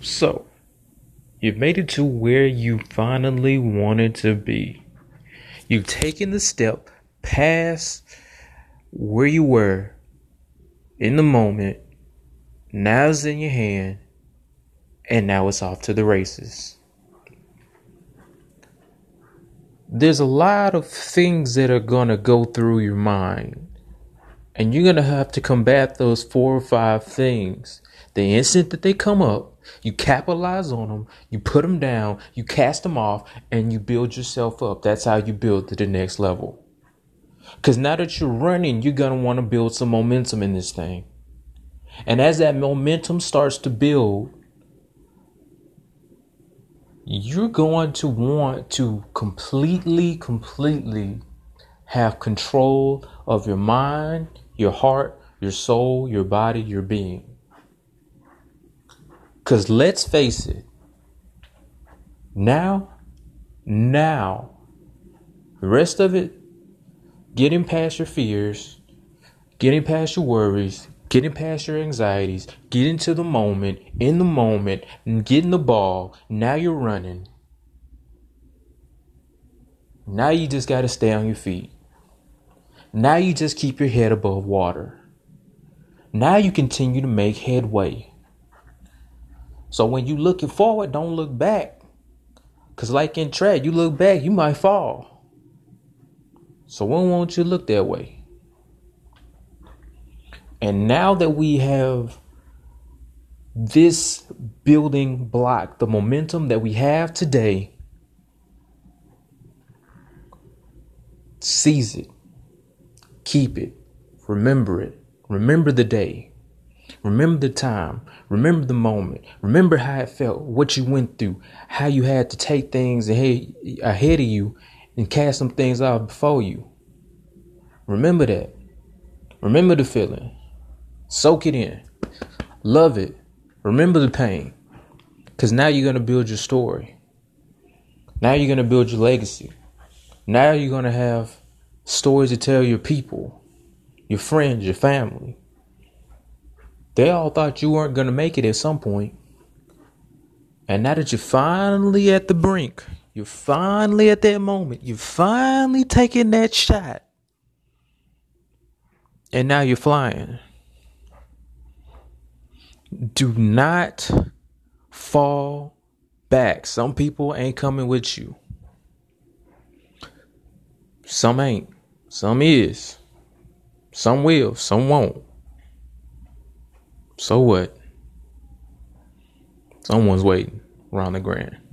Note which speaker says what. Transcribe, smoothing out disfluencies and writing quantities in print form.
Speaker 1: So, you've made it to where you finally wanted to be. You've taken the step past where you were in the moment. Now it's in your hand, and now it's off to the races. There's a lot of things that are going to go through your mind, and you're going to have to combat those 4 or 5 things. The instant that they come up, you capitalize on them, you put them down, you cast them off, and you build yourself up. That's how you build to the next level. Because now that you're running, you're going to want to build some momentum in this thing. And as that momentum starts to build, you're going to want to completely have control of your mind, your heart, your soul, your body, your being. Because let's face it, now, the rest of it, getting past your fears, getting past your worries, getting past your anxieties, getting to the moment, in the moment, and getting the ball. Now you're running. Now you just got to stay on your feet. Now you just keep your head above water. Now you continue to make headway. So when you looking forward, don't look back. Because like in track, you look back, you might fall. So we don't want you to look that way. And now that we have this building block, the momentum that we have today, seize it, keep it, remember it, remember the day, remember the time, remember the moment, remember how it felt, what you went through, how you had to take things ahead of you and cast some things out before you. Remember that. Remember the feeling. Soak it in. Love it. Remember the pain. Because now you're going to build your story. Now you're going to build your legacy. Now you're going to have stories to tell your people, your friends, your family. They all thought you weren't going to make it at some point. And now that you're finally at the brink, you're finally at that moment, you're finally taking that shot. And now you're flying. Do not fall back. Some people ain't coming with you. Some ain't. Some is. Some will. Some won't. So what? Someone's waiting around the grand.